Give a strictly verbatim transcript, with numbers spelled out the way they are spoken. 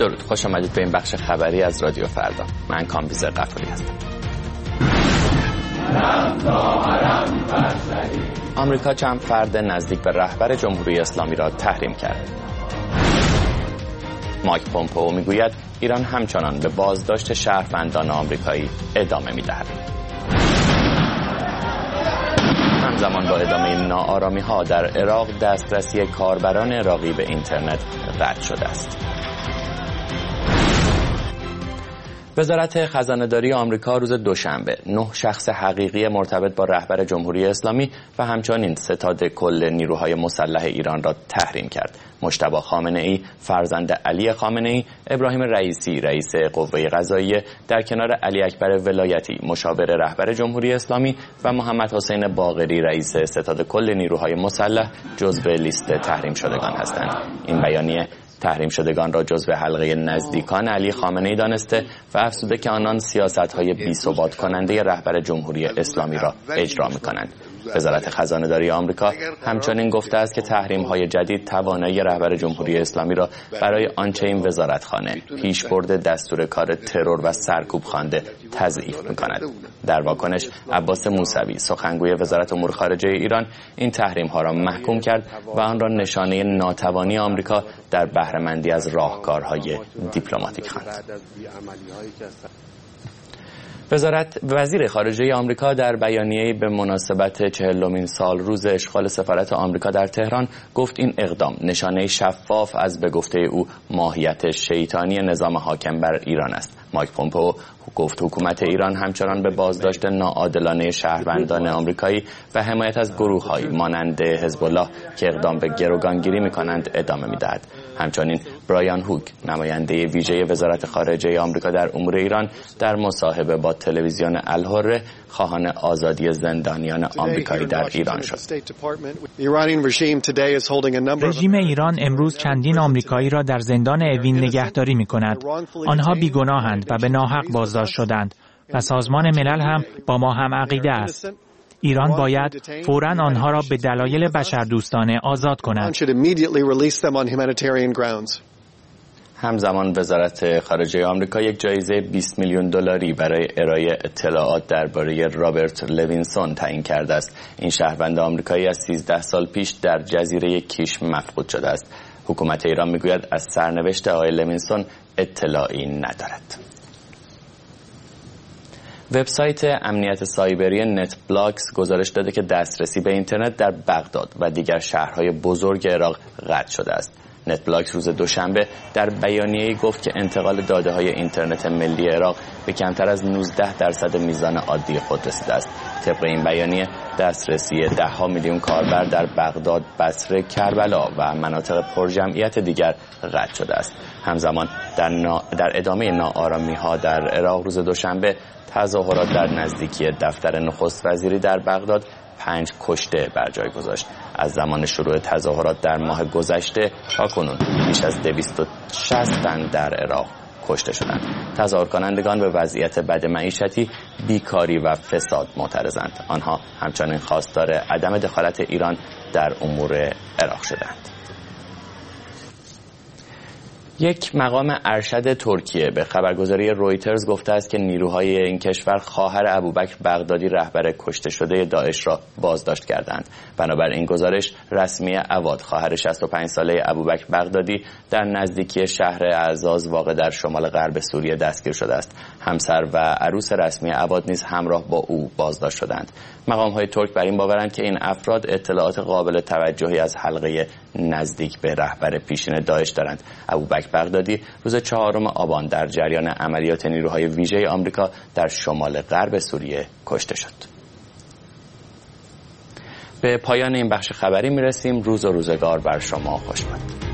درود، خوش آمدید به این بخش خبری از رادیو فردا. من کامبیز غفاری هستم. آمریکا چند فرد نزدیک به رهبر جمهوری اسلامی را تحریم کرد. مایک پومپئو میگوید ایران همچنان به بازداشت شهروندان آمریکایی ادامه می‌دهد. همزمان با ادامه ناآرامی‌ها در عراق دسترسی کاربران عراقی به اینترنت قطع شده است. وزارت خزانه‌داری آمریکا روز دوشنبه نه شخص حقیقی مرتبط با رهبر جمهوری اسلامی و همچنین ستاد کل نیروهای مسلح ایران را تحریم کرد. مجتبی خامنه‌ای فرزند علی خامنه‌ای، ابراهیم رئیسی رئیس قوه قضاییه در کنار علی اکبر ولایتی مشاور رهبر جمهوری اسلامی و محمد حسین باقری رئیس ستاد کل نیروهای مسلح جزو لیست تحریم شدگان هستند. این بیانیه تحریم شدگان را جزو حلقه نزدیکان علی خامنه‌ای دانسته و افزوده که آنان سیاست‌های بی‌ثبات کننده رهبر جمهوری اسلامی را اجرا می‌کنند. وزارت خزانه‌داری آمریکا همچنین گفته است که تحریم‌های جدید توانایی رهبر جمهوری اسلامی را برای آنچه این وزارتخانه پیشبرد دستور کار ترور و سرکوب خوانده تضعیف می‌کند. در واکنش عباس موسوی سخنگوی وزارت امور خارجه ایران این تحریم‌ها را محکوم کرد و آن را نشانه ناتوانی آمریکا در بهره‌مندی از راهکارهای دیپلماتیک خواند. وزارت وزیر خارجه آمریکا در بیانیه‌ای به مناسبت چهلمین سال روز اشغال سفارت آمریکا در تهران گفت این اقدام نشانه شفاف از به گفته او ماهیت شیطانی نظام حاکم بر ایران است. مایک پومپئو گفت حکومت ایران همچنان به بازداشت ناعادلانه شهروندان آمریکایی و حمایت از گروه‌هایی مانند حزب الله که اقدام به گروگانگیری می‌کنند ادامه می‌دهد. همچنین برایان هوک نماینده ویژه وزارت خارجه آمریکا در امور ایران در مصاحبه با تلویزیون الحره خواهان آزادی زندانیان آمریکایی در ایران شد. رژیم ایران امروز چندین آمریکایی را در زندان اوین نگهداری می‌کند. آنها بیگناهند و به ناحق بازداشت شدند و سازمان ملل هم با ما هم عقیده است. ایران باید فوراً آنها را به دلایل بشردوستانه آزاد کند. همزمان وزارت خارجه آمریکا یک جایزه بیست میلیون دلاری برای ارائه اطلاعات درباره رابرت لوینسون تعیین کرده است. این شهروند آمریکایی از سیزده سال پیش در جزیره کیش مفقود شده است. حکومت ایران میگوید از سرنوشت آقای لوینسون اطلاعی ندارد. وبسایت امنیت سایبری نت بلاکس گزارش داده که دسترسی به اینترنت در بغداد و دیگر شهرهای بزرگ عراق قطع شده است. نت بلاکس روز دوشنبه در بیانیه‌ای گفت که انتقال داده‌های اینترنت ملی عراق به کمتر از نوزده درصد میزان عادی خود رسیده است. طبق این بیانیه دسترسی ده ها میلیون کاربر در بغداد، بصره، کربلا و مناطق پرجمعیت دیگر قطع شده است. همزمان در, نا... در ادامه ناآرامی‌ها در عراق روز دوشنبه تظاهرات در نزدیکی دفتر نخست وزیری در بغداد پنج کشته بر جای گذاشت. از زمان شروع تظاهرات در ماه گذشته تا کنون بیش از دویست و شصت تن در عراق کشته شدند. تظاهر کنندگان به وضعیت بد معیشتی، بیکاری و فساد معترضند. آنها همچنین خواستار عدم دخالت ایران در امور عراق شدند. یک مقام ارشد ترکیه به خبرگزاری رویترز گفته است که نیروهای این کشور خواهر ابوبکر بغدادی رهبر کشته شده داعش را بازداشت کردند. بنابر این گزارش رسمی عواد خواهر شصت و پنج ساله ابوبکر بغدادی در نزدیکی شهر اعزاز واقع در شمال غرب سوریه دستگیر شده است. همسر و عروس رسمی عواد نیز همراه با او بازداشت شدند. مقام‌های ترک بر این باورند که این افراد اطلاعات قابل توجهی از حلقه نزدیک به رهبر پیشین داعش دارند. ابوبکر بغدادی روز چهارم آبان در جریان عملیات نیروهای ویژه آمریکا در شمال غرب سوریه کشته شد. به پایان این بخش خبری میرسیم. روز و روزگار بر شما خوش باد.